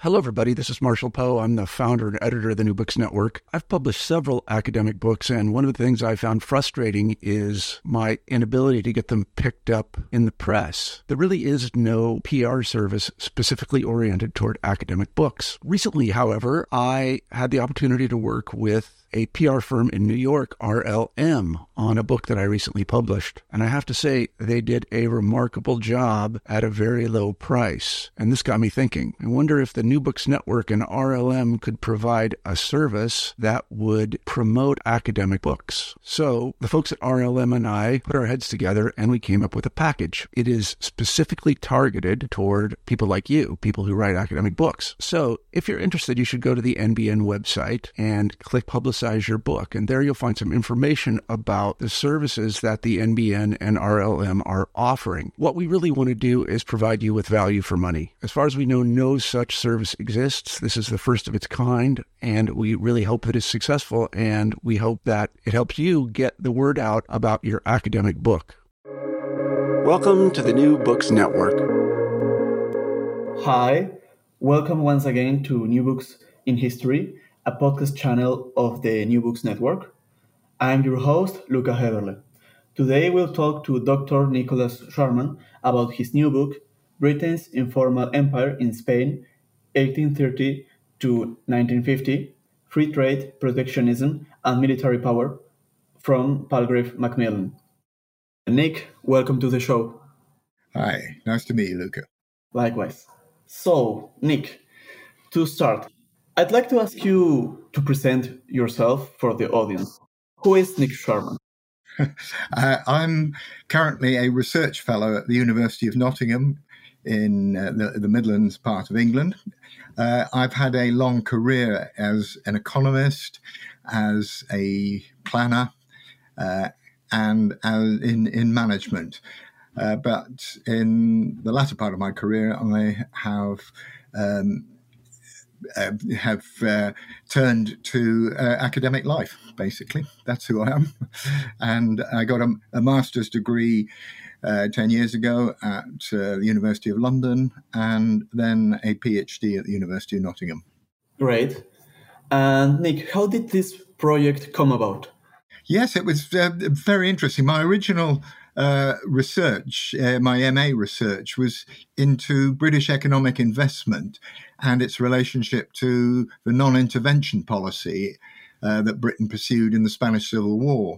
Hello, everybody. This is Marshall Poe. I'm the founder and editor of the New Books Network. I've published several academic books, and one of the things I found frustrating is my inability to get them picked up in the press. There really is no PR service specifically oriented toward academic books. Recently, however, I had the opportunity to work with a PR firm in New York, RLM, on a book that I recently published. And I have to say, they did a remarkable job at a very low price. And this got me thinking. I wonder if the New Books Network and RLM could provide a service that would promote academic books. So the folks at RLM and I put our heads together and we came up with a package. It is specifically targeted toward people like you, people who write academic books. So if you're interested, you should go to the NBN website and click Publicize Your Book. And there you'll find some information about the services that the NBN and RLM are offering. What we really want to do is provide you with value for money. As far as we know, no such service exists. This is the first of its kind, and we really hope that it's successful, and we hope that it helps you get the word out about your academic book. Welcome to the New Books Network. Hi, welcome once again to New Books in History, a podcast channel of the New Books Network. I'm your host, Luca Heberle. Today we'll talk to Dr. Nicholas Sharman about his new book, Britain's Informal Empire in Spain, 1830 to 1950, Free Trade, Protectionism, and Military Power, from Palgrave Macmillan. Nick, welcome to the show. Hi, nice to meet you, Luca. Likewise. So, Nick, to start, I'd like to ask you to present yourself for the audience. Who is Nick Sharman? I'm currently a research fellow at the University of Nottingham in the Midlands part of England. I've had a long career as an economist, as a planner, and in management. But in the latter part of my career, I have turned to academic life, basically. That's who I am. And I got a master's degree 10 years ago at the University of London, and then a PhD at the University of Nottingham. Great. And Nick, how did this project come about? Yes, it was very interesting. My original research, my MA research, was into British economic investment and its relationship to the non-intervention policy that Britain pursued in the Spanish Civil War.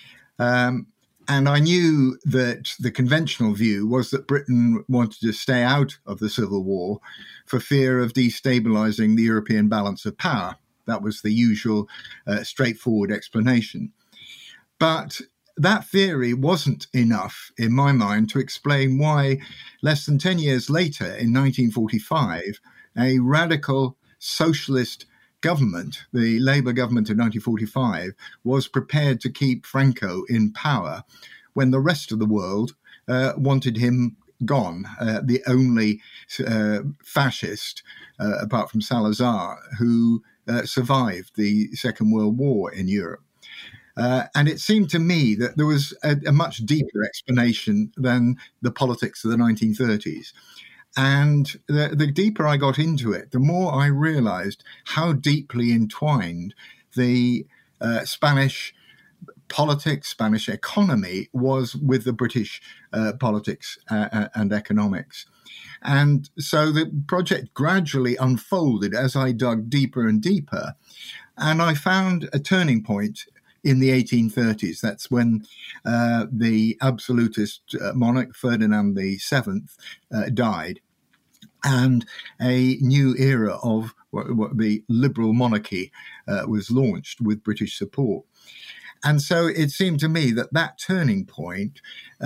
And I knew that the conventional view was that Britain wanted to stay out of the Civil War for fear of destabilizing the European balance of power. That was the usual straightforward explanation. But that theory wasn't enough, in my mind, to explain why, less than 10 years later, in 1945, a radical socialist government, the Labour government of 1945, was prepared to keep Franco in power when the rest of the world wanted him gone, the only fascist, apart from Salazar, who survived the Second World War in Europe. And it seemed to me that there was a much deeper explanation than the politics of the 1930s. And the deeper I got into it, the more I realized how deeply entwined the Spanish politics, Spanish economy was with the British politics and economics. And so the project gradually unfolded as I dug deeper and deeper. And I found a turning point in the 1830s. That's when the absolutist monarch Ferdinand VII died, and a new era of what the liberal monarchy was launched with British support. And so it seemed to me that that turning point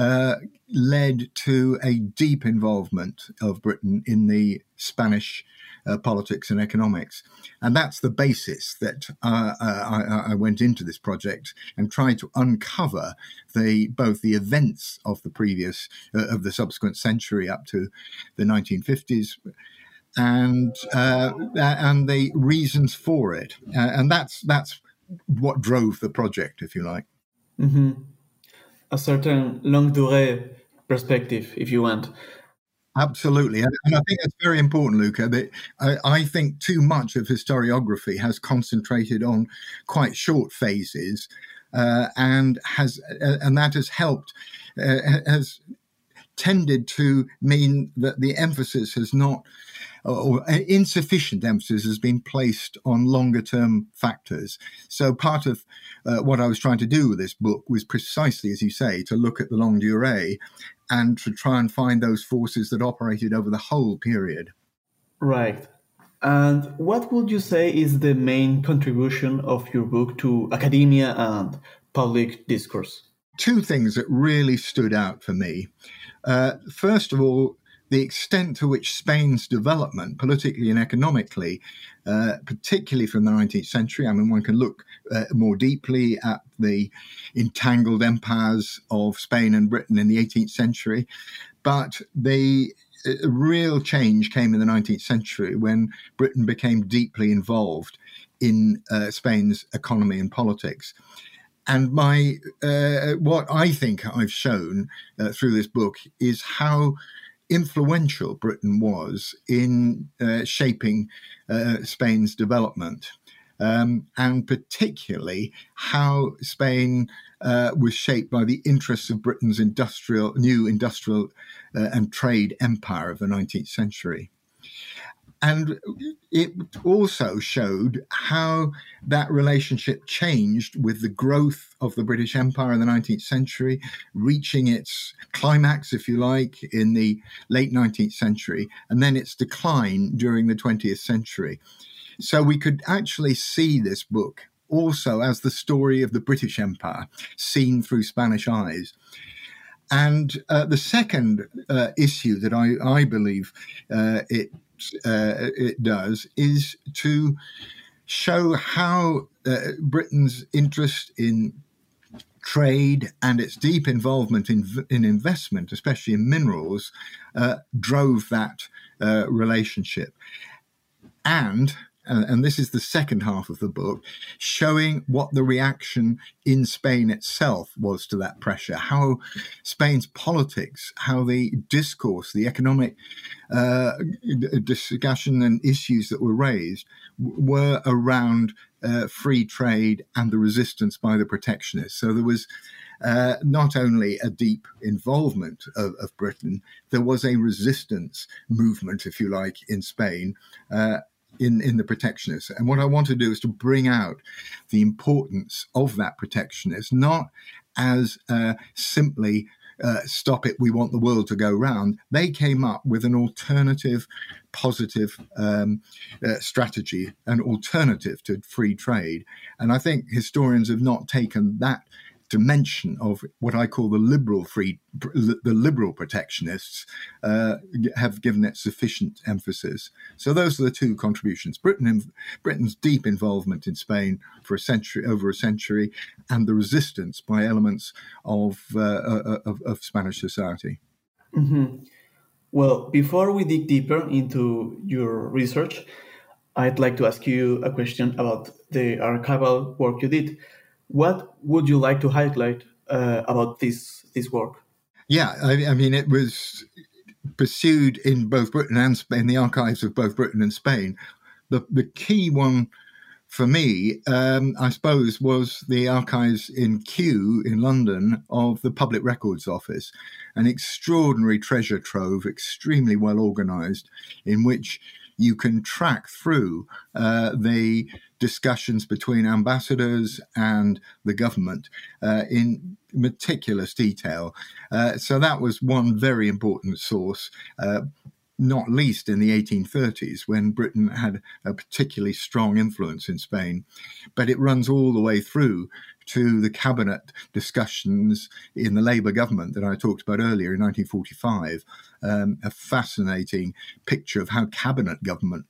led to a deep involvement of Britain in the Spanish politics and economics. And that's the basis that I went into this project and tried to uncover both the events of the subsequent century up to the 1950s and the reasons for it. And that's what drove the project, if you like. Mm-hmm. A certain longue durée perspective, if you want. Absolutely. And I think that's very important, Luca, that I think too much of historiography has concentrated on quite short phases, and that has helped, has tended to mean that the emphasis has not, or insufficient emphasis has been placed on longer term factors. So part of what I was trying to do with this book was precisely, as you say, to look at the longue durée and to try and find those forces that operated over the whole period. Right. And what would you say is the main contribution of your book to academia and public discourse? Two things that really stood out for me. First of all, the extent to which Spain's development, politically and economically, particularly from the 19th century, I mean, one can look more deeply at the entangled empires of Spain and Britain in the 18th century, but the real change came in the 19th century when Britain became deeply involved in Spain's economy and politics. And what I think I've shown through this book is how influential Britain was in shaping Spain's development, and particularly how Spain was shaped by the interests of Britain's new industrial and trade empire of the 19th century. And it also showed how that relationship changed with the growth of the British Empire in the 19th century, reaching its climax, if you like, in the late 19th century, and then its decline during the 20th century. So we could actually see this book also as the story of the British Empire seen through Spanish eyes. And the second issue that I believe it does is to show how Britain's interest in trade and its deep involvement in investment, especially in minerals, drove that relationship. And this is the second half of the book, showing what the reaction in Spain itself was to that pressure, how Spain's politics, how the discourse, the economic discussion and issues that were raised were around free trade and the resistance by the protectionists. So there was not only a deep involvement of Britain, there was a resistance movement, if you like, in Spain, in the protectionists. And what I want to do is to bring out the importance of that protectionist, not as simply stop it, we want the world to go round. They came up with an alternative, positive strategy, an alternative to free trade. And I think historians have not taken that dimension of what I call the liberal protectionists, have given it sufficient emphasis. So those are the two contributions: Britain's deep involvement in Spain for over a century, and the resistance by elements of Spanish society. Mm-hmm. Well, before we dig deeper into your research, I'd like to ask you a question about the archival work you did. What would you like to highlight about this work? Yeah, I mean, it was pursued in both Britain and Spain, the archives of both Britain and Spain. The key one for me, I suppose, was the archives in Kew in London of the Public Records Office, an extraordinary treasure trove, extremely well organised, in which you can track through the discussions between ambassadors and the government in meticulous detail. So that was one very important source, not least in the 1830s, when Britain had a particularly strong influence in Spain. But it runs all the way through to the cabinet discussions in the Labour government that I talked about earlier in 1945, a fascinating picture of how cabinet government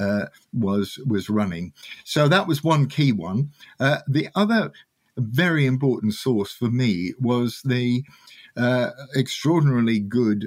was running. So that was one key one. The other very important source for me was the extraordinarily good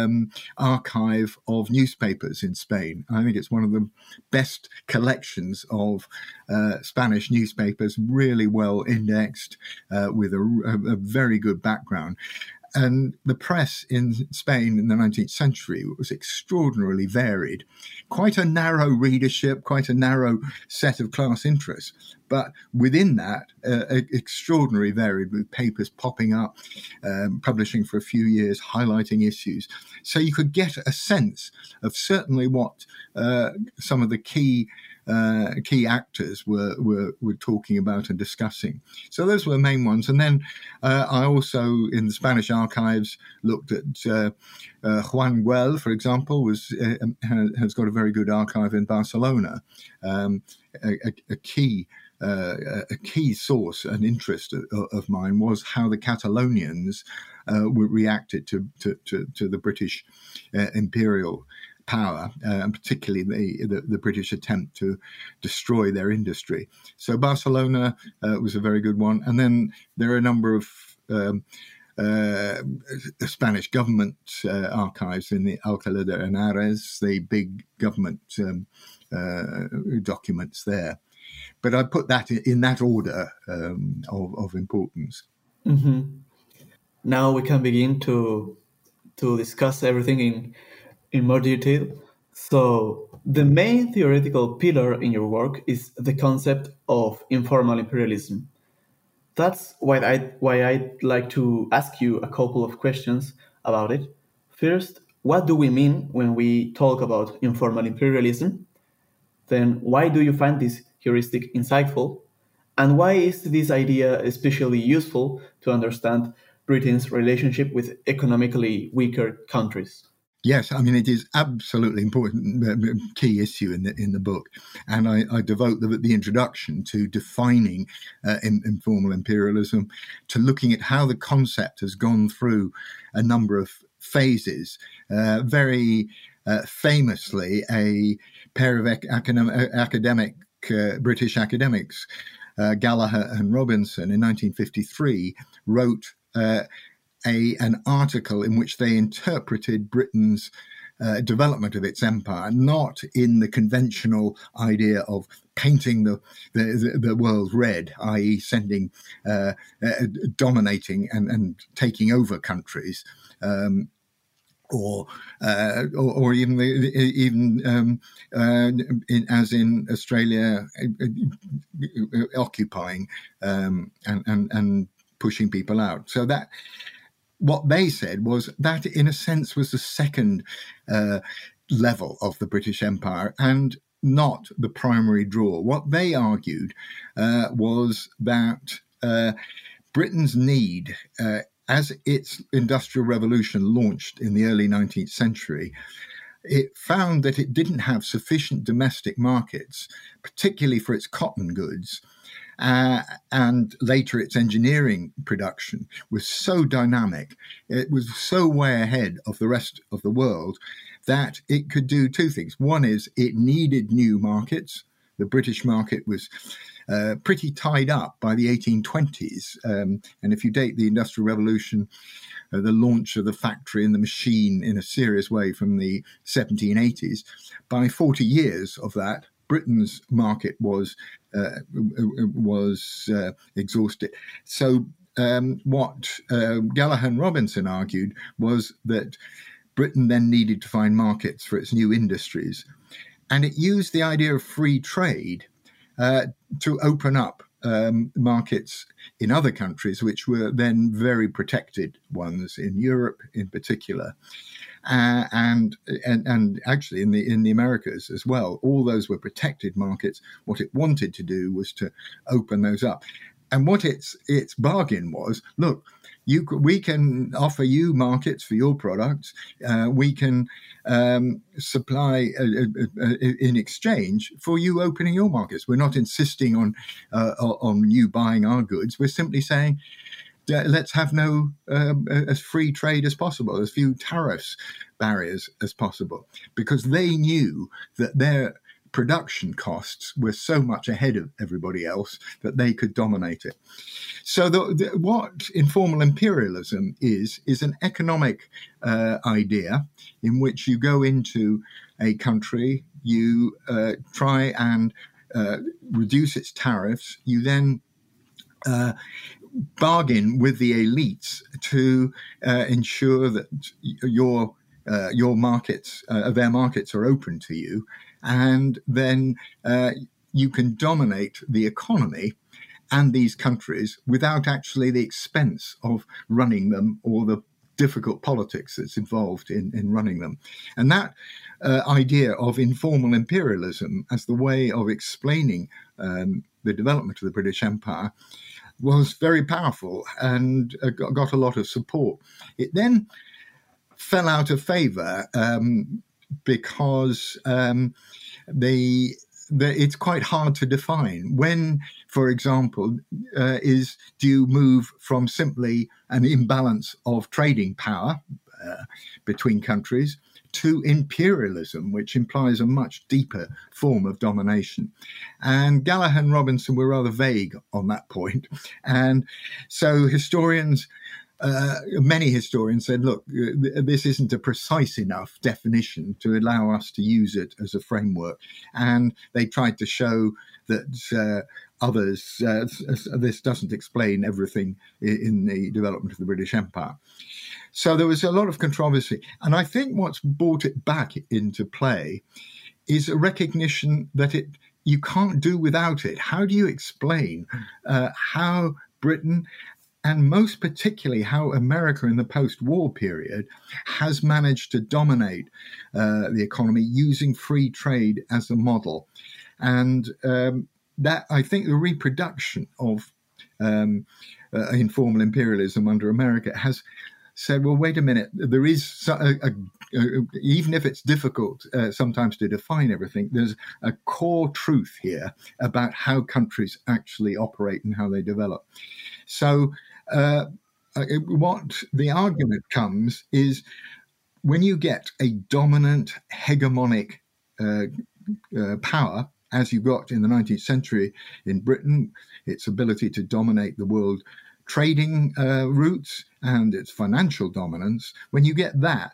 archive of newspapers in Spain. I think it's one of the best collections of Spanish newspapers, really well indexed, with a very good background. And the press in Spain in the 19th century was extraordinarily varied, quite a narrow readership, quite a narrow set of class interests. But within that, extraordinarily varied, with papers popping up, publishing for a few years, highlighting issues. So you could get a sense of certainly what some of the key actors were talking about and discussing. So those were the main ones. And then I also, in the Spanish archives, looked at Juan Güell, for example, has got a very good archive in Barcelona, a key source and interest of mine was how the Catalonians reacted to the British imperial power, and particularly the British attempt to destroy their industry. So Barcelona was a very good one. And then there are a number of Spanish government archives in the Alcalá de Henares, the big government documents there. But I put that in that order of importance. Mm-hmm. Now we can begin to discuss everything in more detail. So the main theoretical pillar in your work is the concept of informal imperialism. That's why I'd like to ask you a couple of questions about it. First, what do we mean when we talk about informal imperialism? Then why do you find this heuristic insightful? And why is this idea especially useful to understand Britain's relationship with economically weaker countries? Yes, I mean, it is absolutely important, key issue in the book. And I devote the introduction to defining informal imperialism, to looking at how the concept has gone through a number of phases. Very famously, a pair of British academics, Gallagher and Robinson, in 1953, wrote an article in which they interpreted Britain's development of its empire, not in the conventional idea of painting the world red, i.e. sending, dominating and taking over countries, or even as in Australia, occupying and pushing people out. So that what they said was that, in a sense, was the second level of the British Empire and not the primary draw. What they argued was that Britain's need, as its industrial revolution launched in the early 19th century, it found that it didn't have sufficient domestic markets, particularly for its cotton goods. And later its engineering production was so dynamic, it was so way ahead of the rest of the world that it could do two things. One is it needed new markets. The British market was pretty tied up by the 1820s. And if you date the Industrial Revolution, the launch of the factory and the machine in a serious way from the 1780s, by 40 years of that, Britain's market was exhausted. So what Gallagher and Robinson argued was that Britain then needed to find markets for its new industries. And it used the idea of free trade to open up markets in other countries, which were then very protected ones, in Europe in particular. And actually in the Americas as well. All those were protected markets. What it wanted to do was to open those up. And what its bargain was, look, we can offer you markets for your products. We can supply in exchange for you opening your markets. We're not insisting on you buying our goods. We're simply saying, let's have as free trade as possible, as few tariffs barriers as possible, because they knew that their production costs were so much ahead of everybody else that they could dominate it. So what informal imperialism is an economic idea in which you go into a country, you try and reduce its tariffs, you then bargain with the elites to ensure that your markets, their markets, are open to you, and then you can dominate the economy and these countries without actually the expense of running them or the difficult politics that's involved in running them. And that idea of informal imperialism as the way of explaining the development of the British Empire was very powerful and got a lot of support. It then fell out of favor because it's quite hard to define. When, for example, do you move from simply an imbalance of trading power between countries to imperialism, which implies a much deeper form of domination? And Gallagher and Robinson were rather vague on that point. And so many historians said, look, this isn't a precise enough definition to allow us to use it as a framework. And they tried to show that this doesn't explain everything in the development of the British Empire. So there was a lot of controversy. And I think what's brought it back into play is a recognition that you can't do without it. How do you explain how Britain, and most particularly how America in the post-war period, has managed to dominate the economy using free trade as a model? And that, I think, the reproduction of informal imperialism under America has said, well, wait a minute, there is, even if it's difficult sometimes to define everything, there's a core truth here about how countries actually operate and how they develop. So what the argument comes is when you get a dominant hegemonic power, as you got in the 19th century in Britain, its ability to dominate the world trading routes and its financial dominance, when you get that,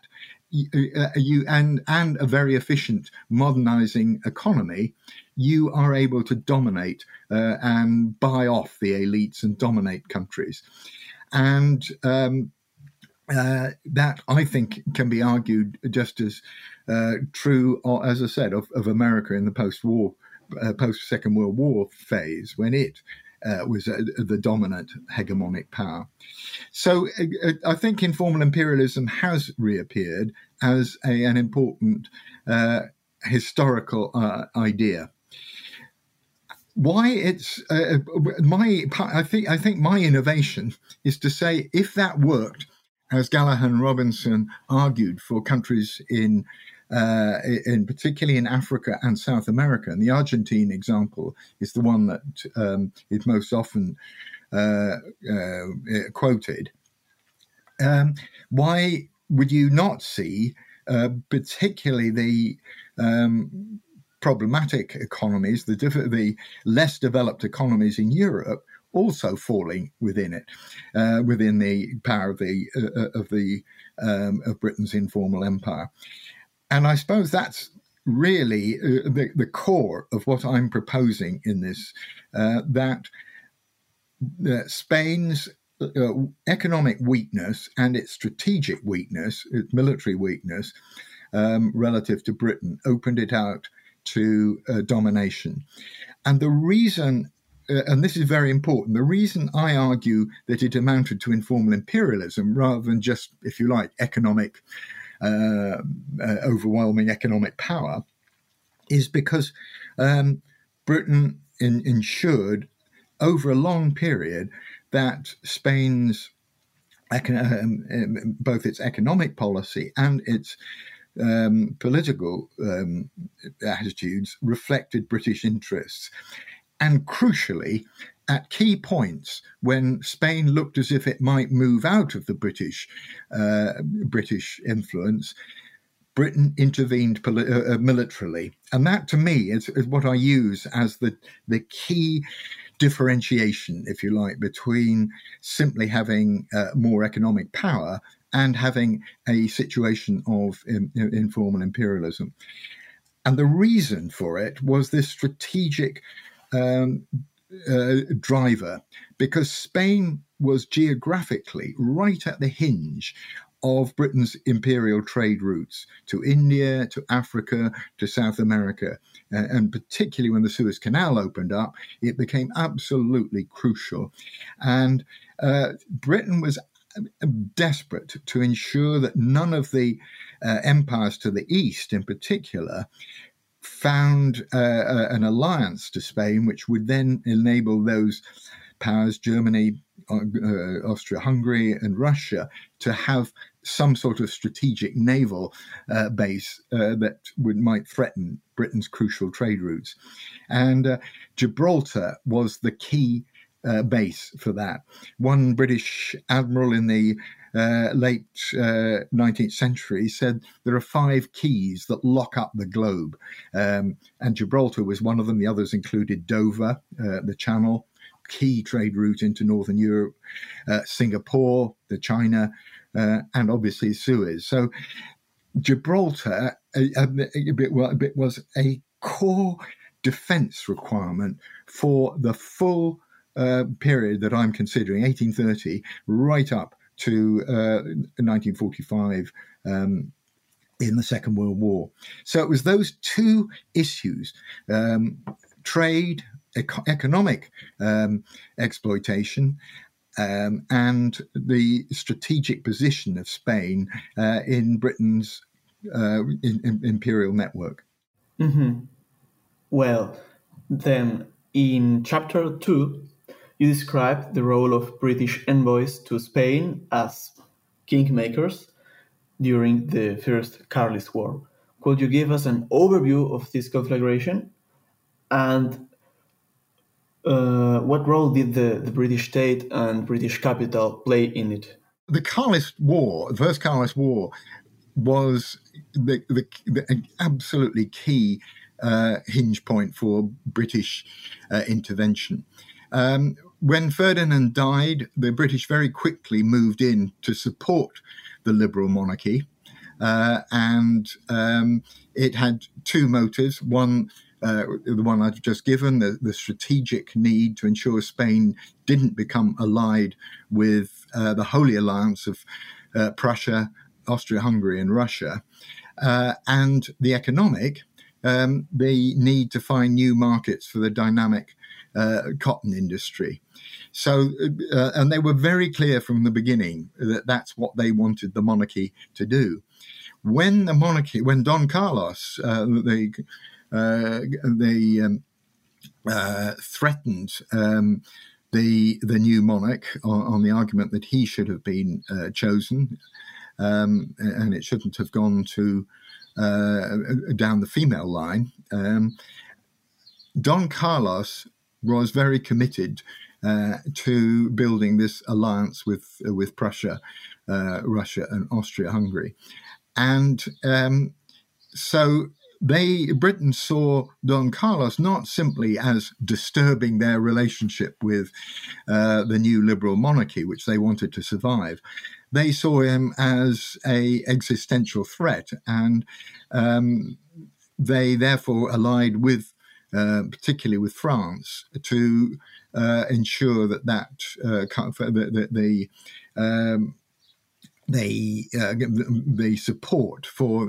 and a very efficient modernizing economy, you are able to dominate and buy off the elites and dominate countries. And that, I think, can be argued just as true, as I said, of America in the post-Second World War phase, when it was the dominant hegemonic power. So I think informal imperialism has reappeared as an important historical idea. Why it's I think my innovation is to say, if that worked, as Gallagher and Robinson argued, for countries in particularly in Africa and South America, and the Argentine example is the one that is most often quoted. Why would you not see, particularly the problematic economies, the less developed economies in Europe, also falling within it, within the power of Britain's informal empire? And I suppose that's really the core of what I'm proposing in this, that Spain's economic weakness and its strategic weakness, its military weakness, relative to Britain, opened it out to domination. And the reason, and this is very important, the reason I argue that it amounted to informal imperialism rather than just, if you like, overwhelming economic power, is because Britain ensured over a long period that Spain's both its economic policy and its political attitudes reflected British interests. And crucially, at key points when Spain looked as if it might move out of the British influence, Britain intervened militarily. And that, to me, is what I use as the key differentiation, if you like, between simply having more economic power and having a situation of informal imperialism. And the reason for it was this strategic driver, because Spain was geographically right at the hinge of Britain's imperial trade routes to India, to Africa, to South America. And particularly when the Suez Canal opened up, it became absolutely crucial. And Britain was desperate to ensure that none of the empires to the east, in particular, found an alliance to Spain, which would then enable those powers, Germany, Austria-Hungary, and Russia, to have some sort of strategic naval base that might threaten Britain's crucial trade routes. And Gibraltar was the key base for that. One British admiral in the late 19th century said there are 5 keys that lock up the globe. And Gibraltar was one of them. The others included Dover, the Channel, key trade route into Northern Europe, Singapore, the China, and obviously Suez. So Gibraltar was a core defense requirement for the full period that I'm considering, 1830, right up to 1945 in the Second World War. So it was those 2 issues, trade, economic exploitation, and the strategic position of Spain in Britain's imperial network. Mm-hmm. Well, then in chapter 2, you describe the role of British envoys to Spain as kingmakers during the First Carlist War. Could you give us an overview of this conflagration? And what role did the British state and British capital play in it? The Carlist War, the First Carlist War, was the absolutely key hinge point for British intervention. When Ferdinand died, the British very quickly moved in to support the liberal monarchy. And it had 2 motives. One, the one I've just given, the strategic need to ensure Spain didn't become allied with the Holy Alliance of Prussia, Austria-Hungary, and Russia. And the economic, the need to find new markets for the dynamic cotton industry. So, and they were very clear from the beginning that that's what they wanted the monarchy to do. When Don Carlos, they threatened the new monarch on the argument that he should have been chosen, and it shouldn't have gone to down the female line. Don Carlos was very committed to building this alliance with Prussia, Russia, and Austria-Hungary, and so Britain saw Don Carlos not simply as disturbing their relationship with the new liberal monarchy, which they wanted to survive. They saw him as an existential threat, and they therefore allied with, particularly with France, to ensure that the support for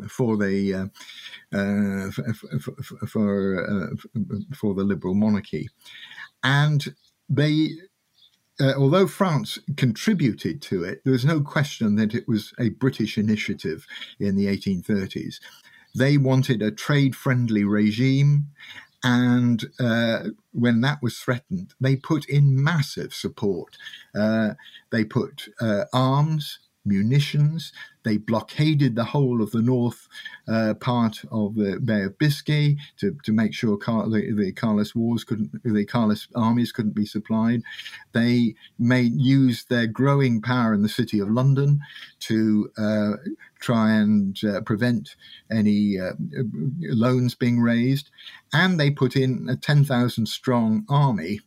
the liberal monarchy, and they. Although France contributed to it, there was no question that it was a British initiative in the 1830s. They wanted a trade-friendly regime, and when that was threatened, they put in massive support. They put arms, munitions. They blockaded the whole of the north part of the Bay of Biscay to make sure the Carlist armies couldn't be supplied. They used their growing power in the city of London to try and prevent any loans being raised. And they put in a 10,000 strong army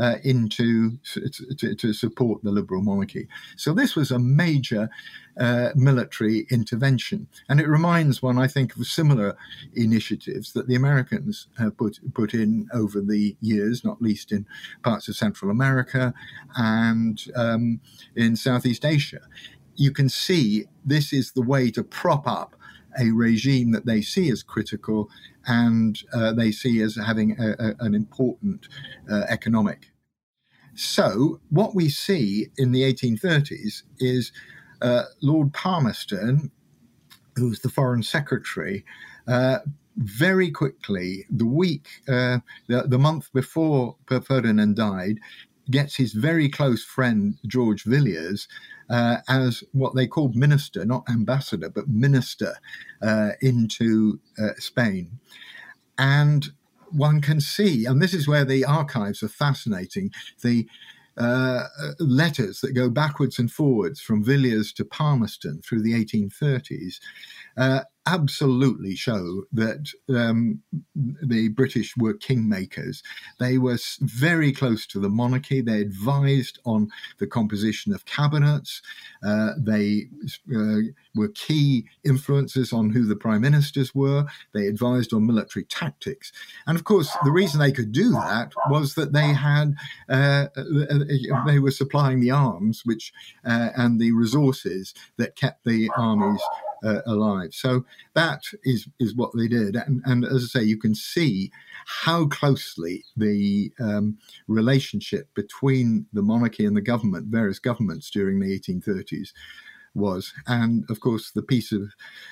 to support the liberal monarchy. So this was a major military intervention. And it reminds one, I think, of similar initiatives that the Americans have put in over the years, not least in parts of Central America and in Southeast Asia. You can see this is the way to prop up a regime that they see as critical and they see as having an important economic. So what we see in the 1830s is Lord Palmerston, who's the Foreign Secretary, very quickly, the month before Ferdinand died, gets his very close friend George Villiers as what they called minister, not ambassador, but minister into Spain. And one can see, and this is where the archives are fascinating, the letters that go backwards and forwards from Villiers to Palmerston through the 1830s absolutely show that the British were kingmakers. They were very close to the monarchy. They advised on the composition of cabinets. They were key influences on who the prime ministers were. They advised on military tactics. And of course, the reason they could do that was that they had they were supplying the arms and the resources that kept the armies alive. So that is what they did. And as I say, you can see how closely the relationship between the monarchy and the government, various governments during the 1830s was. And of course, the peace of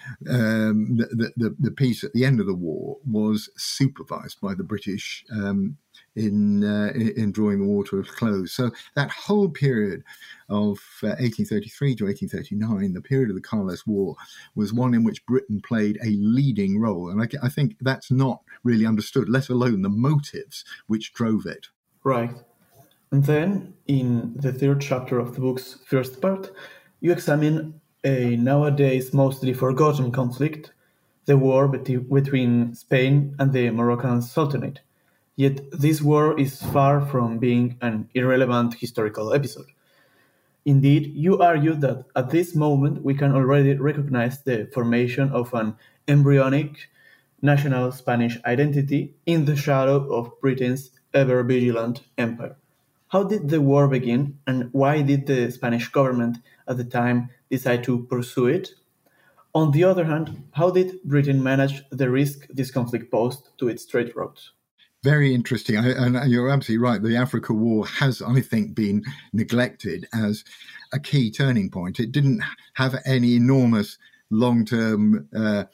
the peace at the end of the war was supervised by the British in drawing the war to a close. So that whole period of 1833 to 1839, the period of the Carlist War, was one in which Britain played a leading role. And I think that's not really understood, let alone the motives which drove it. Right. And then, in the third chapter of the book's first part, you examine a nowadays mostly forgotten conflict, the war between Spain and the Moroccan Sultanate. Yet this war is far from being an irrelevant historical episode. Indeed, you argue that at this moment we can already recognize the formation of an embryonic national Spanish identity in the shadow of Britain's ever-vigilant empire. How did the war begin, and why did the Spanish government at the time decide to pursue it? On the other hand, how did Britain manage the risk this conflict posed to its trade routes? Very interesting. And you're absolutely right. The Africa War has, I think, been neglected as a key turning point. It didn't have any enormous long-term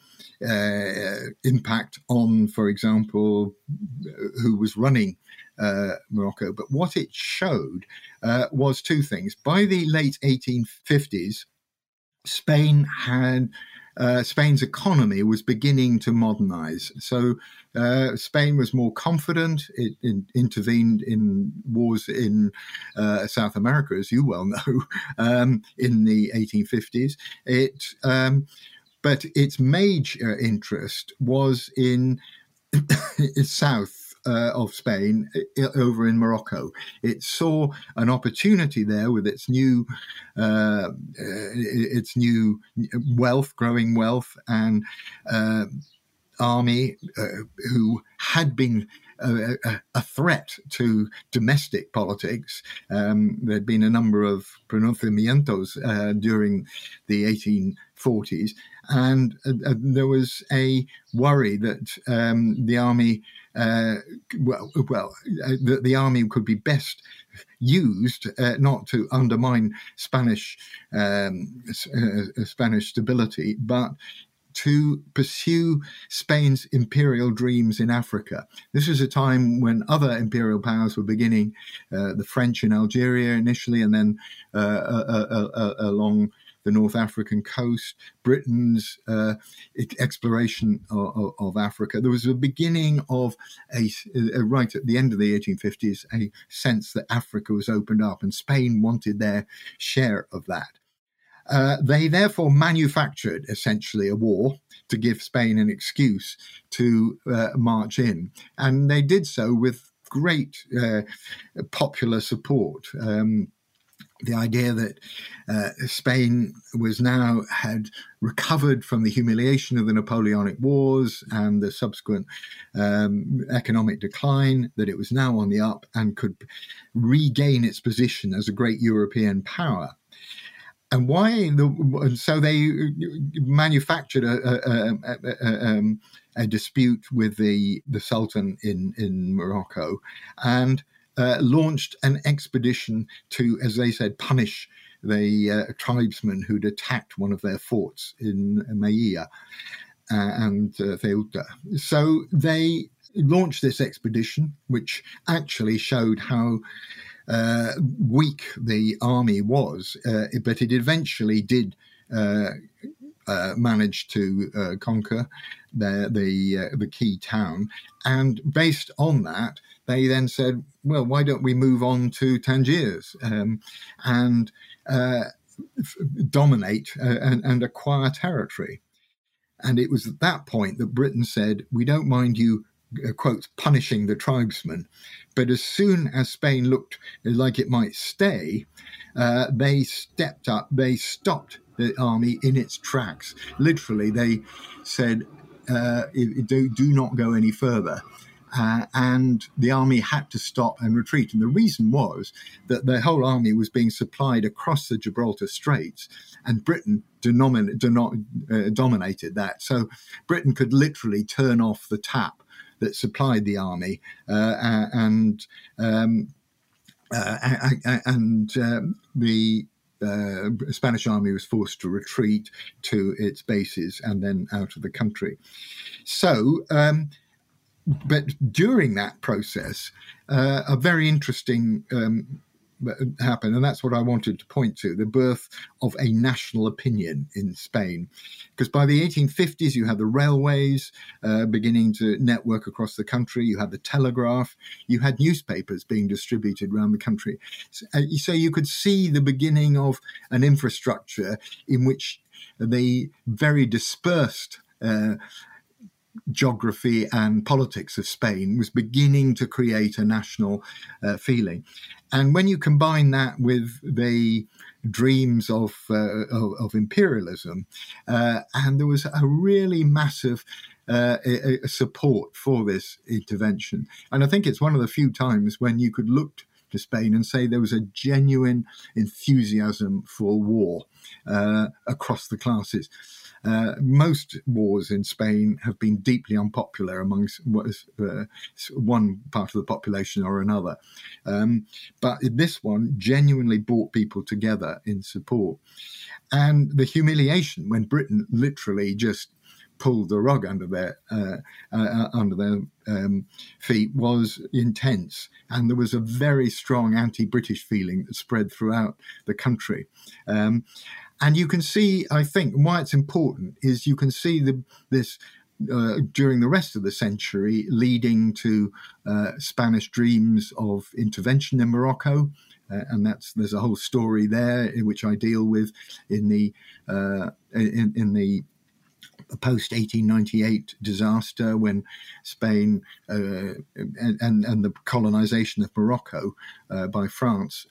impact on, for example, who was running Morocco. But what it showed was two things. By the late 1850s, Spain's economy was beginning to modernize. So Spain was more confident. It intervened in wars in South America, as you well know, in the 1850s. But its major interest was in south of Spain, over in Morocco. It saw an opportunity there with its new wealth, growing wealth, and army who had been a threat to domestic politics. There'd been a number of pronunciamientos during the 1840s, and there was a worry that the army, the army could be best used not to undermine Spanish stability, but to pursue Spain's imperial dreams in Africa. This was a time when other imperial powers were beginning, the French in Algeria initially, and then along the North African coast, Britain's exploration of Africa. There was a beginning of right at the end of the 1850s, a sense that Africa was opened up and Spain wanted their share of that. They therefore manufactured essentially a war to give Spain an excuse to march in. And they did so with great popular support. The idea that Spain had recovered from the humiliation of the Napoleonic Wars and the subsequent economic decline, that it was now on the up and could regain its position as a great European power. And so they manufactured a dispute with the Sultan in Morocco and launched an expedition to, as they said, punish the tribesmen who'd attacked one of their forts in Melilla and Ceuta. So they launched this expedition, which actually showed how weak the army was, but it eventually did manage to conquer the key town. And based on that, they then said, well, why don't we move on to Tangiers and dominate and acquire territory? And it was at that point that Britain said, we don't mind you, quote, punishing the tribesmen. But as soon as Spain looked like it might stay, they stepped up, they stopped the army in its tracks. Literally, they said, do not go any further. And the army had to stop and retreat. And the reason was that the whole army was being supplied across the Gibraltar Straits, and Britain dominated that. So Britain could literally turn off the tap that supplied the army, and the Spanish army was forced to retreat to its bases and then out of the country. So, but during that process, a very interesting happened, and that's what I wanted to point to, the birth of a national opinion in Spain. Because by the 1850s, you had the railways beginning to network across the country, you had the telegraph, you had newspapers being distributed around the country. So you could see the beginning of an infrastructure in which the very dispersed geography and politics of Spain was beginning to create a national feeling. And when you combine that with the dreams of imperialism, and there was a really massive support for this intervention. And I think it's one of the few times when you could look to Spain and say there was a genuine enthusiasm for war across the classes. Most wars in Spain have been deeply unpopular amongst one part of the population or another. But this one genuinely brought people together in support. And the humiliation when Britain literally just pulled the rug under their feet was intense. And there was a very strong anti-British feeling that spread throughout the country. And you can see, I think, why it's important is you can see this during the rest of the century leading to Spanish dreams of intervention in Morocco. And there's a whole story there in which I deal with in the post-1898 disaster when Spain and the colonization of Morocco by France.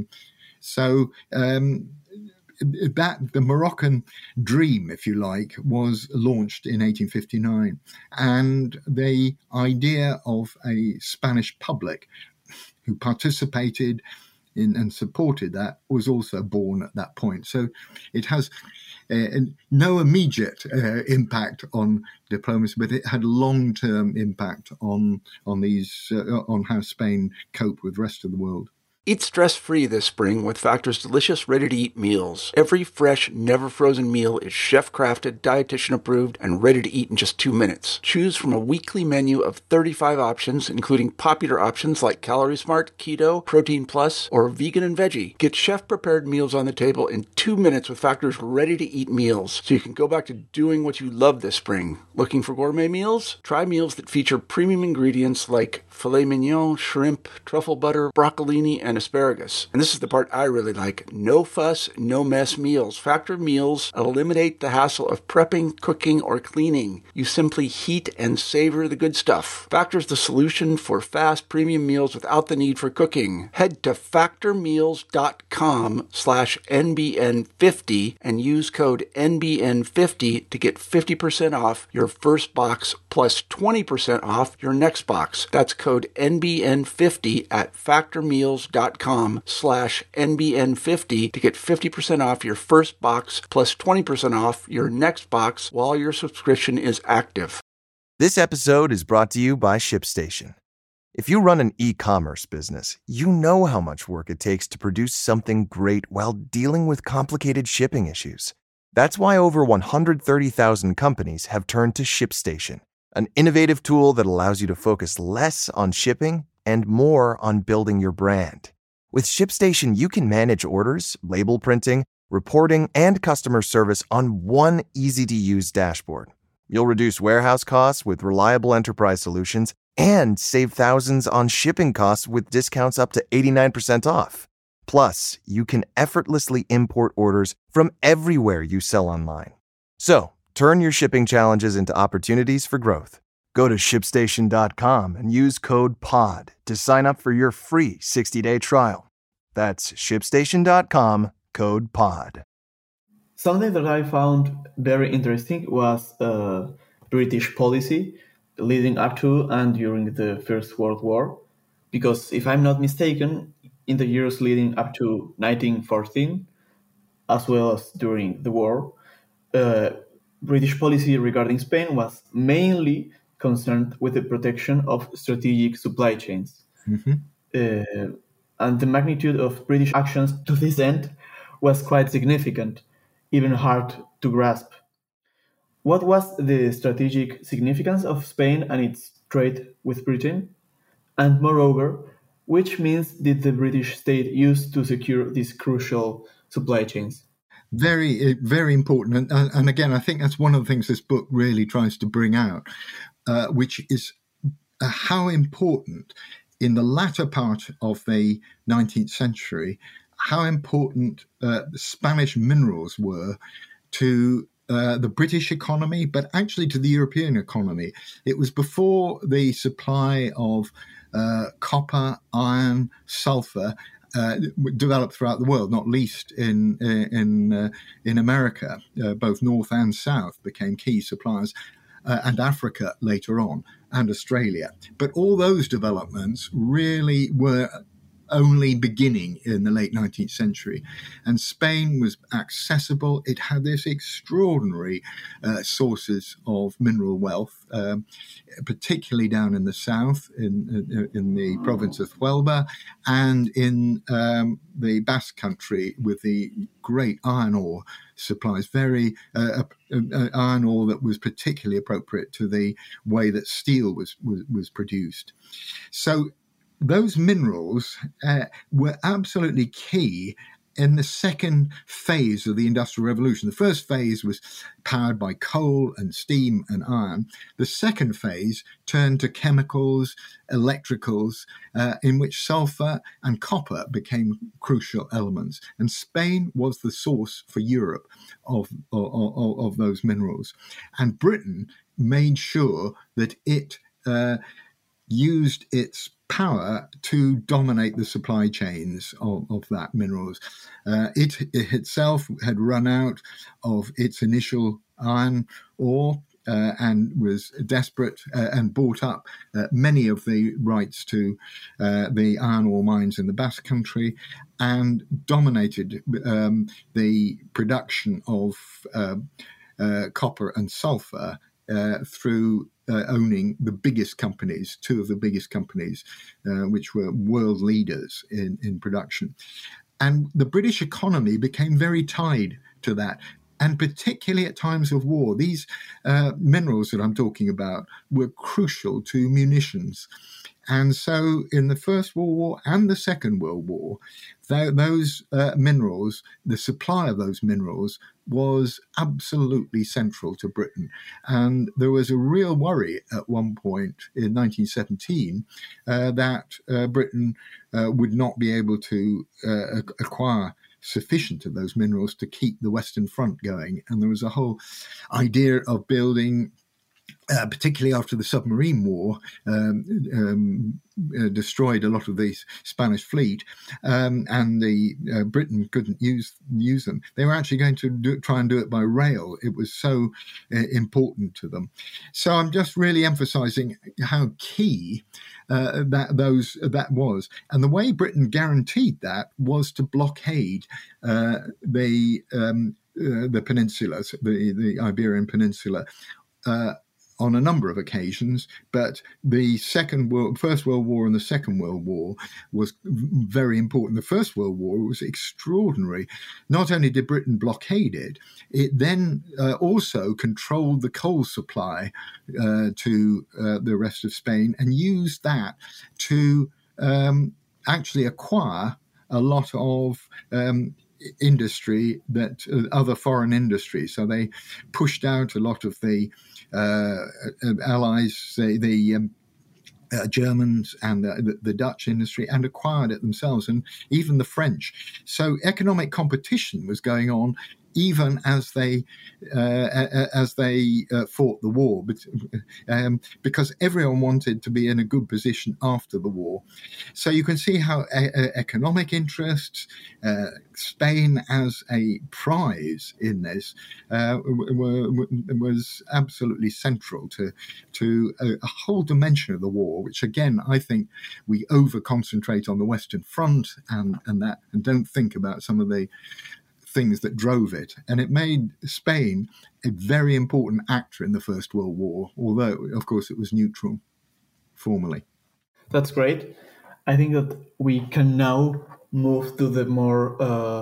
That the Moroccan dream, if you like, was launched in 1859, and the idea of a Spanish public who participated in and supported that was also born at that point. So it has no immediate impact on diplomacy, but it had long-term impact on how Spain coped with the rest of the world. Eat stress-free this spring with Factor's delicious, ready-to-eat meals. Every fresh, never-frozen meal is chef-crafted, dietitian-approved, and ready to eat in just 2 minutes. Choose from a weekly menu of 35 options, including popular options like Calorie Smart, Keto, Protein Plus, or Vegan and Veggie. Get chef-prepared meals on the table in 2 minutes with Factor's ready-to-eat meals, so you can go back to doing what you love this spring. Looking for gourmet meals? Try meals that feature premium ingredients like filet mignon, shrimp, truffle butter, broccolini, and and asparagus. And this is the part I really like. No fuss, no mess meals. Factor meals eliminate the hassle of prepping, cooking, or cleaning. You simply heat and savor the good stuff. Factor's the solution for fast premium meals without the need for cooking. Head to factormeals.com/NBN50 and use code NBN50 to get 50% off your first box plus 20% off your next box. That's code NBN50 at factormeals.com/NBN50 to get 50% off your first box plus 20% off your next box while your subscription is active. This episode is brought to you by ShipStation. If you run an e-commerce business, you know how much work it takes to produce something great while dealing with complicated shipping issues. That's why over 130,000 companies have turned to ShipStation, an innovative tool that allows you to focus less on shipping and more on building your brand. With ShipStation, you can manage orders, label printing, reporting, and customer service on one easy-to-use dashboard. You'll reduce warehouse costs with reliable enterprise solutions and save thousands on shipping costs with discounts up to 89% off. Plus, you can effortlessly import orders from everywhere you sell online. So, turn your shipping challenges into opportunities for growth. Go to ShipStation.com and use code POD to sign up for your free 60-day trial. That's ShipStation.com, code POD. Something that I found very interesting was British policy leading up to and during the First World War. Because if I'm not mistaken, in the years leading up to 1914, as well as during the war, British policy regarding Spain was mainly concerned with the protection of strategic supply chains. Mm-hmm. And the magnitude of British actions to this end was quite significant, even hard to grasp. What was the strategic significance of Spain and its trade with Britain? And moreover, which means did the British state use to secure these crucial supply chains? Very, very important. And again, I think that's one of the things this book really tries to bring out, which is how important in the latter part of the 19th century, how important Spanish minerals were to the British economy, but actually to the European economy. It was before the supply of copper, iron, sulfur developed throughout the world, not least in America. Both North and South became key suppliers, and Africa later on, and Australia. But all those developments really were only beginning in the late 19th century. And Spain was accessible. It had this extraordinary sources of mineral wealth, particularly down in the south, in the province of Huelva, and in the Basque Country with the great iron ore supplies, very iron ore that was particularly appropriate to the way that steel was produced. So those minerals were absolutely key in the second phase of the Industrial Revolution. The first phase was powered by coal and steam and iron. The second phase turned to chemicals, electricals, in which sulfur and copper became crucial elements. And Spain was the source for Europe of those minerals. And Britain made sure that it used its power to dominate the supply chains of that minerals. It itself had run out of its initial iron ore and was desperate and bought up many of the rights to the iron ore mines in the Basque Country and dominated the production of copper and sulfur through owning the biggest companies, two of the biggest companies, which were world leaders in production. And the British economy became very tied to that. And particularly at times of war, these minerals that I'm talking about were crucial to munitions. And so in the First World War and the Second World War, those minerals, the supply of those minerals was absolutely central to Britain. And there was a real worry at one point in 1917 that Britain would not be able to acquire sufficient of those minerals to keep the Western Front going. And there was a whole idea of building, particularly after the submarine war destroyed a lot of the Spanish fleet, and Britain couldn't use them. They were actually going to try and do it by rail. It was so important to them. So I'm just really emphasising how key that was, and the way Britain guaranteed that was to blockade the peninsulas, the Iberian Peninsula. On a number of occasions, but the First World War and the Second World War was very important. The First World War was extraordinary. Not only did Britain blockade it, it then also controlled the coal supply to the rest of Spain and used that to actually acquire a lot of industry, that other foreign industry. So they pushed out a lot of the allies, the Germans and the Dutch industry, and acquired it themselves, and even the French. So economic competition was going on even as they fought the war, because everyone wanted to be in a good position after the war. So you can see how economic interests, Spain as a prize in this, was absolutely central to a whole dimension of the war, which again I think we over concentrate on the Western Front and don't think about some of the things that drove it. And it made Spain a very important actor in the First World War, although, of course, it was neutral formally. That's great. I think that we can now move to the more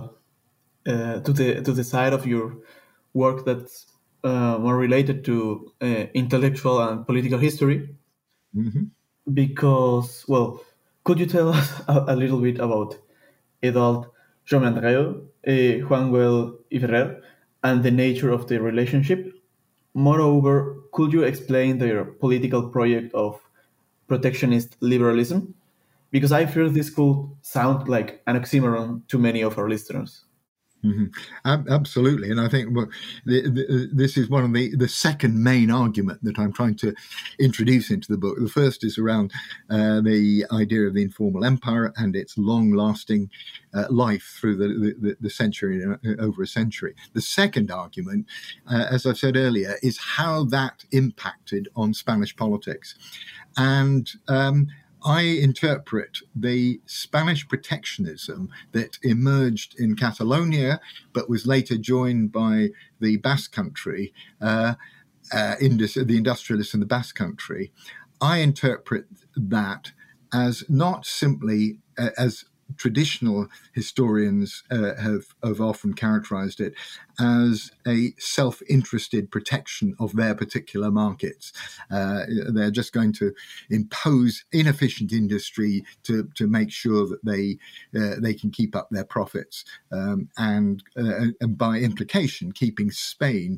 to the side of your work that's more related to intellectual and political history. Mm-hmm. Because, well, could you tell us a little bit about Edward Jean Mandreu, Juan Güell y Ferrer, and the nature of the relationship? Moreover, could you explain their political project of protectionist liberalism? Because I fear this could sound like an oxymoron to many of our listeners. Mm-hmm. Absolutely, and I think this is one of the second main argument that I'm trying to introduce into the book. The first is around the idea of the informal empire and its long-lasting life through the century, over a century. The second argument, as I've said earlier, is how that impacted on Spanish politics, and I interpret the Spanish protectionism that emerged in Catalonia, but was later joined by the Basque Country, the industrialists in the Basque Country. I interpret that as not simply as traditional historians have often characterized it, as a self-interested protection of their particular markets. They're just going to impose inefficient industry to make sure that they can keep up their profits, and by implication keeping Spain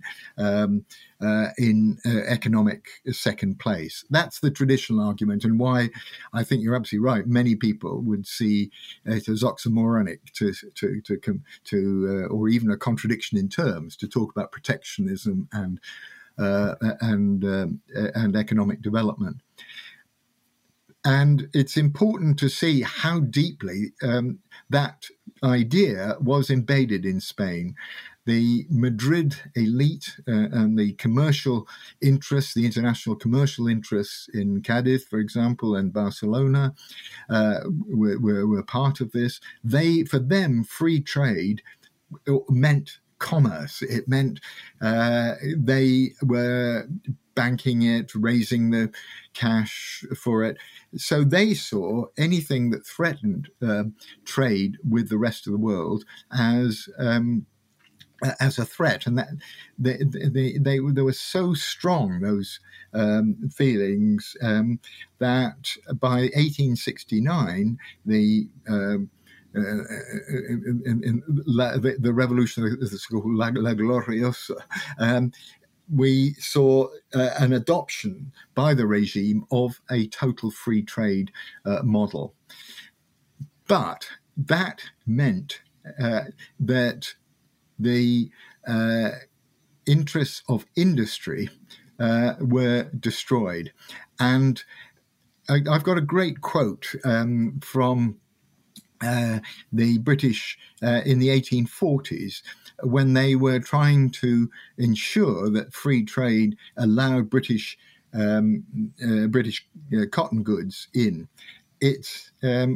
in economic second place. That's the traditional argument, and why I think you're absolutely right. Many people would see it as oxymoronic to or even a contradiction in terms to talk about protectionism and economic development. And it's important to see how deeply that idea was embedded in Spain. The Madrid elite and the commercial interests, the international commercial interests in Cadiz, for example, and Barcelona were part of this. For them, free trade meant commerce. It meant they were banking it, raising the cash for it. So they saw anything that threatened trade with the rest of the world as as a threat, and that they were so strong, those feelings, that by 1869 the revolution La Gloriosa, we saw an adoption by the regime of a total free trade model. But that meant that the interests of industry were destroyed. And I've got a great quote from the British in the 1840s, when they were trying to ensure that free trade allowed British cotton goods in. It's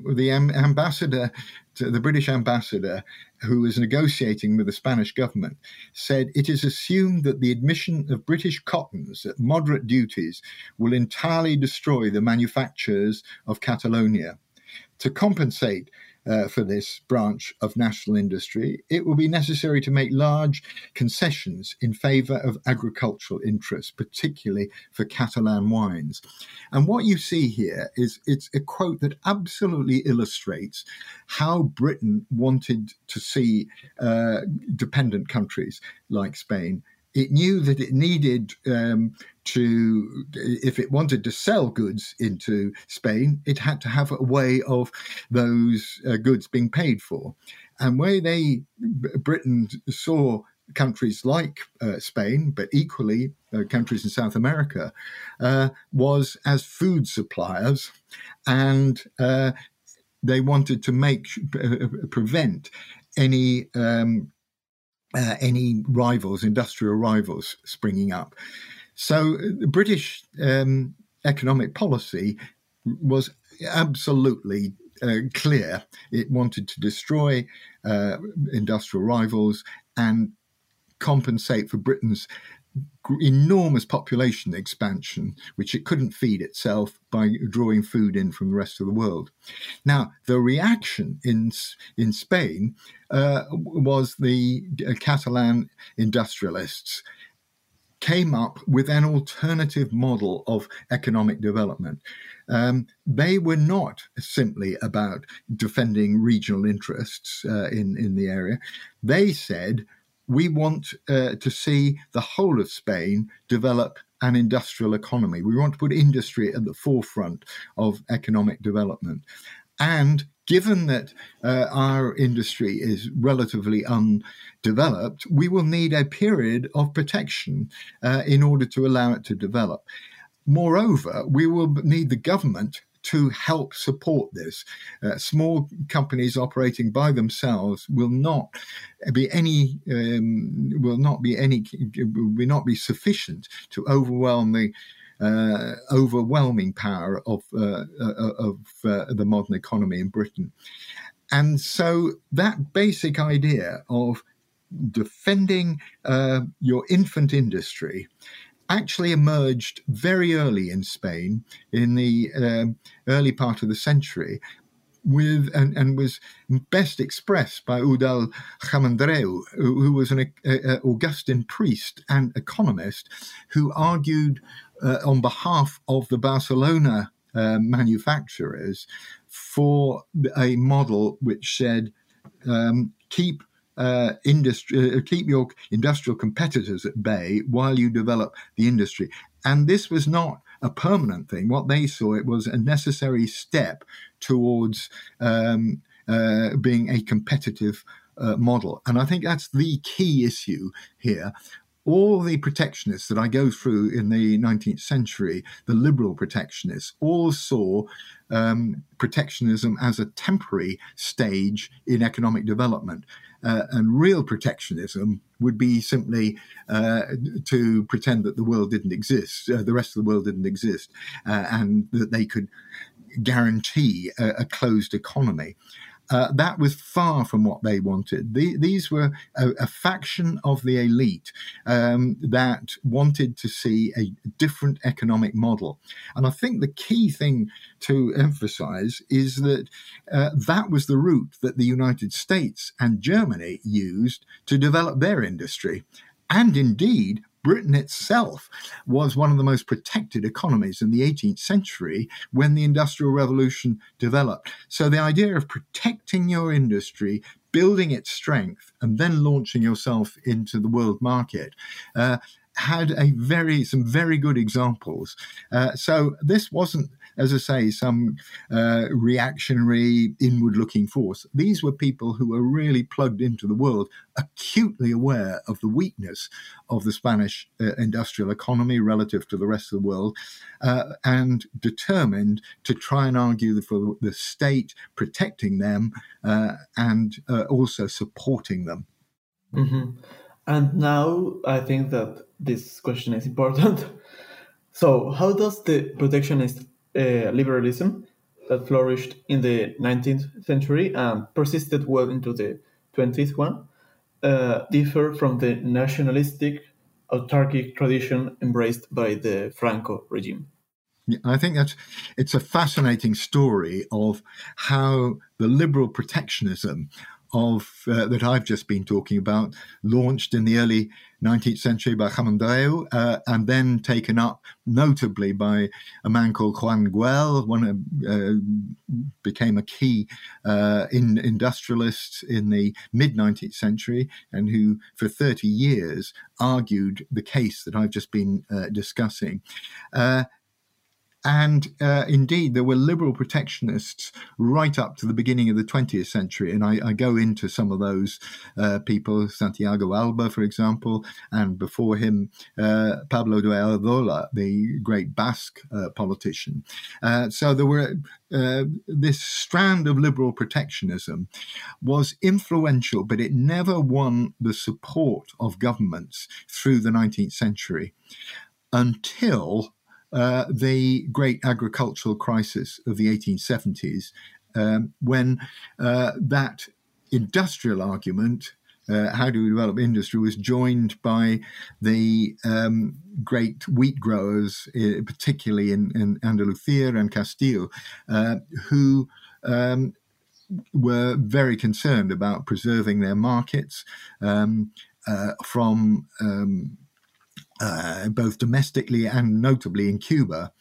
the British ambassador who was negotiating with the Spanish government said, "It is assumed that the admission of British cottons at moderate duties will entirely destroy the manufactures of Catalonia. To compensate for this branch of national industry, it will be necessary to make large concessions in favor of agricultural interests, particularly for Catalan wines." And what you see here is it's a quote that absolutely illustrates how Britain wanted to see dependent countries like Spain. It knew that it needed if it wanted to sell goods into Spain, it had to have a way of those goods being paid for. And where Britain saw countries like Spain, but equally countries in South America, was as food suppliers, and they wanted to prevent any industrial rivals springing up. So the British economic policy was absolutely clear. It wanted to destroy industrial rivals and compensate for Britain's enormous population expansion, which it couldn't feed itself by drawing food in from the rest of the world. Now, the reaction in Spain was the Catalan industrialists came up with an alternative model of economic development. They were not simply about defending regional interests in the area. They said, we want to see the whole of Spain develop an industrial economy. We want to put industry at the forefront of economic development. And given that our industry is relatively undeveloped, we will need a period of protection in order to allow it to develop. Moreover, we will need the government to help support this. Small companies operating by themselves will not be sufficient to overwhelm the overwhelming power of the modern economy in Britain. And so that basic idea of defending your infant industry actually emerged very early in Spain in the early part of the century, and was best expressed by Eudald Jamandreu, who was an Augustin priest and economist who argued on behalf of the Barcelona manufacturers for a model which said, keep your industrial competitors at bay while you develop the industry. And this was not a permanent thing. What they saw, it was a necessary step towards being a competitive model. And I think that's the key issue here. All the protectionists that I go through in the 19th century, the liberal protectionists, all saw protectionism as a temporary stage in economic development. And real protectionism would be simply to pretend that the world didn't exist, the rest of the world didn't exist, and that they could guarantee a closed economy. that was far from what they wanted. These were a faction of the elite that wanted to see a different economic model. And I think the key thing to emphasize is that that was the route that the United States and Germany used to develop their industry. And indeed, Britain itself was one of the most protected economies in the 18th century when the Industrial Revolution developed. So the idea of protecting your industry, building its strength, and then launching yourself into the world market had some very good examples. So this wasn't, as I say, some reactionary, inward-looking force. These were people who were really plugged into the world, acutely aware of the weakness of the Spanish industrial economy relative to the rest of the world, and determined to try and argue for the state protecting them and also supporting them. Mm-hmm. And now I think that this question is important. So, how does the protectionist liberalism that flourished in the 19th century and persisted well into the 20th one differ from the nationalistic, autarkic tradition embraced by the Franco regime? I think it's a fascinating story of how the liberal protectionism that I've just been talking about, launched in the early 19th century by Jamondreu, and then taken up notably by a man called Juan Güell, became a key industrialist in the mid-19th century, and who for 30 years argued the case that I've just been discussing. And indeed, there were liberal protectionists right up to the beginning of the 20th century. And I go into some of those people, Santiago Alba, for example, and before him, Pablo de Ardola, the great Basque politician. So there were this strand of liberal protectionism was influential, but it never won the support of governments through the 19th century until the great agricultural crisis of the 1870s, when that industrial argument, how do we develop industry, was joined by the great wheat growers, particularly in Andalusia and Castile, who were very concerned about preserving their markets from both domestically and notably in Cuba,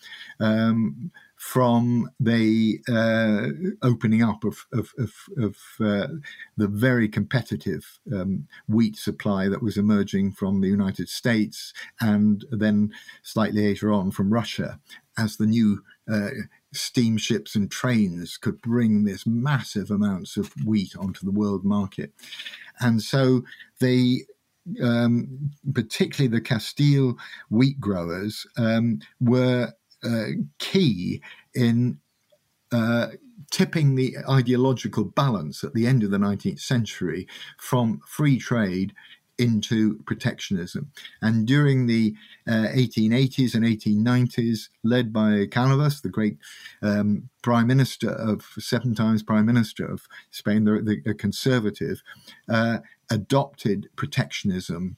from the opening up of the very competitive wheat supply that was emerging from the United States, and then slightly later on from Russia, as the new steamships and trains could bring this massive amounts of wheat onto the world market. And so they particularly the Castile wheat growers were key in tipping the ideological balance at the end of the 19th century from free trade into protectionism. And during the 1880s and 1890s, led by Cánovas, the great prime minister of 7 times prime minister of Spain, the conservative, adopted protectionism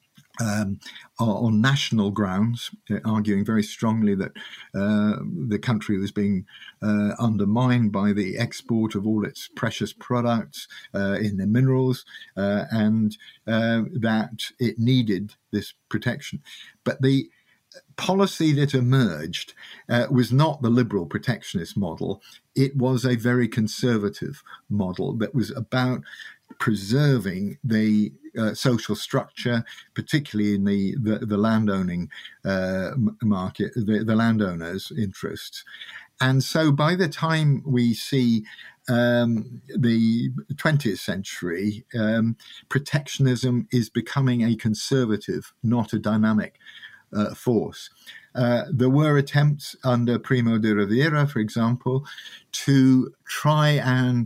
on national grounds, arguing very strongly that the country was being undermined by the export of all its precious products in the minerals, and that it needed this protection. But the policy that emerged was not the liberal protectionist model. It was a very conservative model that was about preserving the social structure, particularly in the landowning market, the landowners' interests. And so by the time we see the 20th century, protectionism is becoming a conservative, not a dynamic force. There were attempts under Primo de Rivera, for example, to try and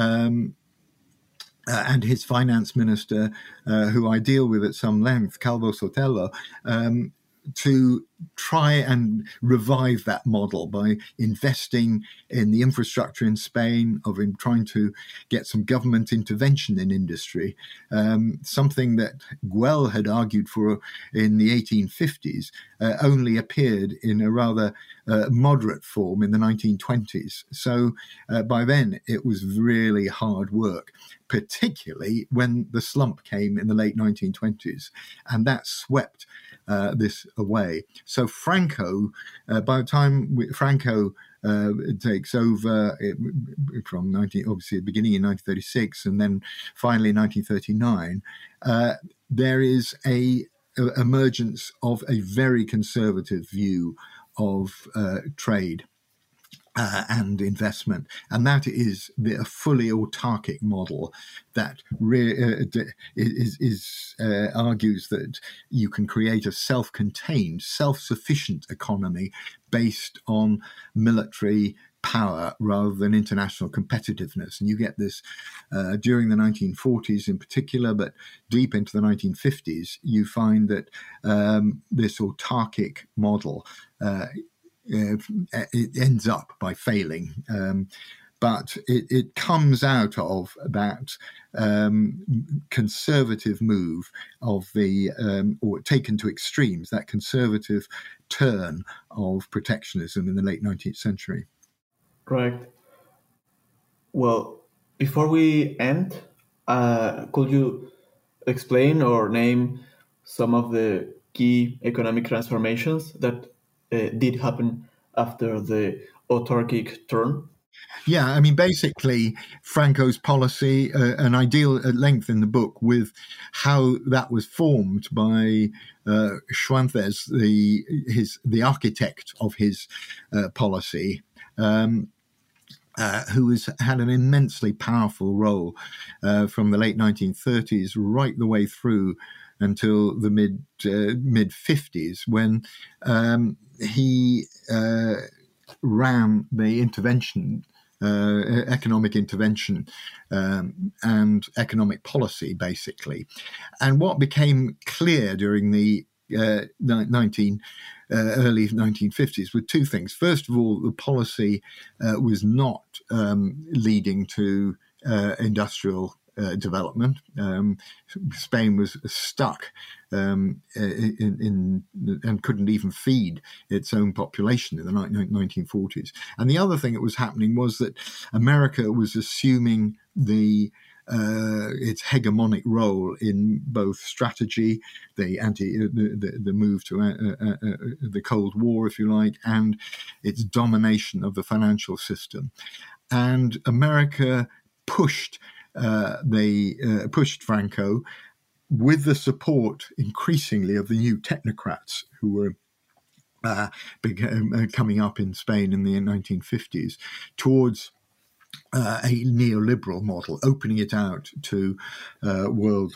his finance minister, who I deal with at some length, Calvo Sotelo, to try and revive that model by investing in the infrastructure in Spain, in trying to get some government intervention in industry, something that Güell had argued for in the 1850s, only appeared in a rather moderate form in the 1920s. So by then, it was really hard work, particularly when the slump came in the late 1920s, and that swept this away. So Franco, by the time Franco takes over from obviously beginning in 1936 and then finally in 1939, there is a emergence of a very conservative view of trade and investment, and that is a fully autarkic model that argues that you can create a self-contained, self-sufficient economy based on military power rather than international competitiveness. And you get this during the 1940s in particular, but deep into the 1950s, you find that this autarkic model it ends up by failing. But it comes out of that conservative move of or taken to extremes, that conservative turn of protectionism in the late 19th century. Right. Well, before we end, could you explain or name some of the key economic transformations that did happen after the autarkic turn? Yeah, I mean, basically, Franco's policy, and I deal at length in the book with how that was formed by Schwantes, the architect of his policy, who had an immensely powerful role from the late 1930s right the way through until the mid 50s, when he ran the intervention, economic intervention, and economic policy, basically. And what became clear during the early 1950s were two things. First of all, the policy was not leading to industrial development. Spain was stuck and couldn't even feed its own population in the 1940s. And the other thing that was happening was that America was assuming its hegemonic role in both strategy, the move to the Cold War, if you like, and its domination of the financial system. And America pushed Franco with the support increasingly of the new technocrats who were coming up in Spain in the 1950s towards a neoliberal model, opening it out to opening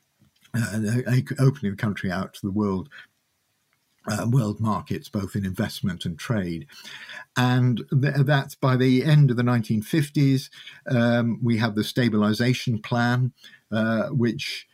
the country out to the world markets, both in investment and trade. And that's by the end of the 1950s. We have the stabilization plan, which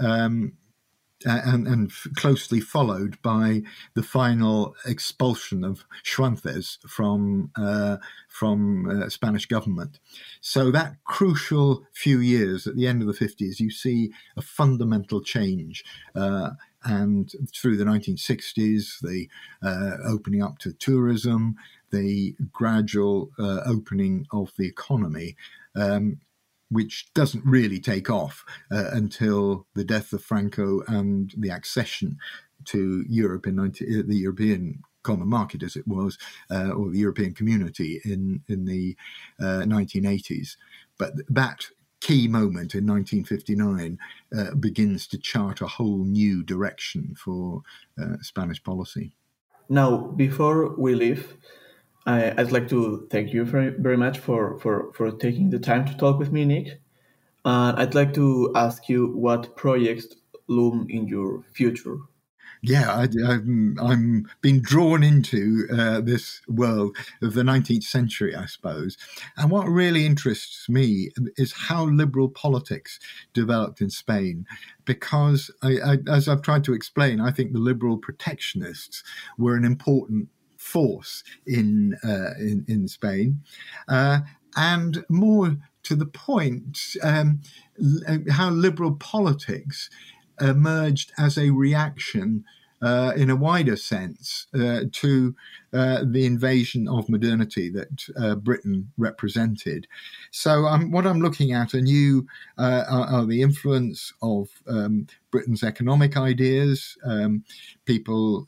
and closely followed by the final expulsion of Schwantes from Spanish government. So that crucial few years at the end of the 50s, you see a fundamental change. And through the 1960s, the opening up to tourism, the gradual opening of the economy, which doesn't really take off until the death of Franco and the accession to Europe in the European Common Market, as it was, or the European Community in the 1980s. But that key moment in 1959 begins to chart a whole new direction for Spanish policy. Now, before we leave, I'd like to thank you very much for taking the time to talk with me, Nick. I'd like to ask you what projects loom in your future. I'm being drawn into this world of the 19th century, I suppose. And what really interests me is how liberal politics developed in Spain, because as I've tried to explain, I think the liberal protectionists were an important force in Spain, and more to the point, how liberal politics emerged as a reaction in a wider sense to the invasion of modernity that Britain represented. So what I'm looking at are the influence of Britain's economic ideas, people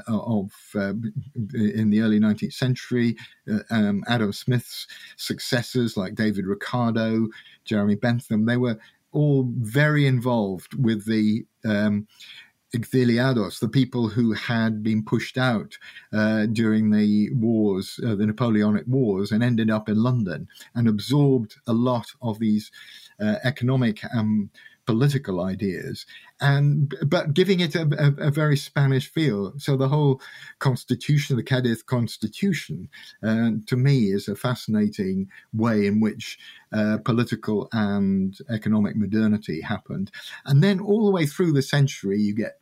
in the early 19th century, Adam Smith's successors like David Ricardo, Jeremy Bentham. They were all very involved with the exiliados, the people who had been pushed out during the wars, the Napoleonic Wars, and ended up in London and absorbed a lot of these economic and political ideas, but giving it a very Spanish feel. So the whole constitution, the Cadiz Constitution, to me is a fascinating way in which political and economic modernity happened. And then all the way through the century, you get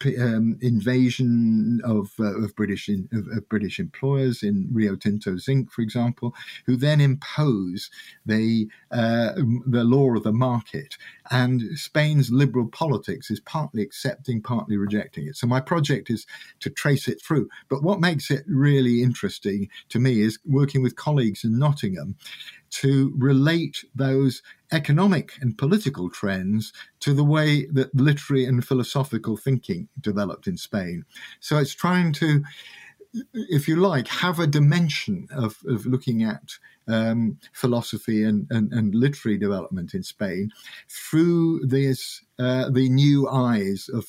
invasion of British employers in Rio Tinto Zinc, for example, who then impose the law of the market. And Spain's liberal politics is partly accepting, partly rejecting it. So my project is to trace it through. But what makes it really interesting to me is working with colleagues in Nottingham to relate those economic and political trends to the way that literary and philosophical thinking developed in Spain. So it's trying to, if you like, have a dimension of looking at philosophy and literary development in Spain through the new eyes of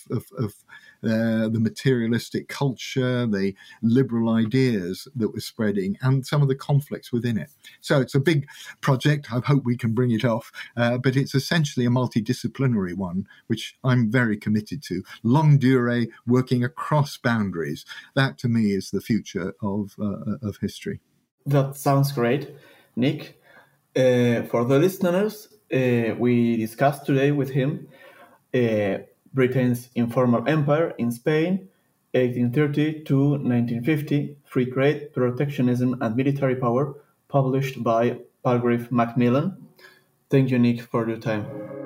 the materialistic culture, the liberal ideas that were spreading, and some of the conflicts within it. So it's a big project. I hope we can bring it off, but it's essentially a multidisciplinary one, which I'm very committed to. Longue durée, working across boundaries. That, to me, is the future of history. That sounds great, Nick. For the listeners, we discussed today with him Britain's informal empire in Spain, 1830 to 1950, free trade, protectionism, and military power, published by Palgrave Macmillan. Thank you, Nick, for your time.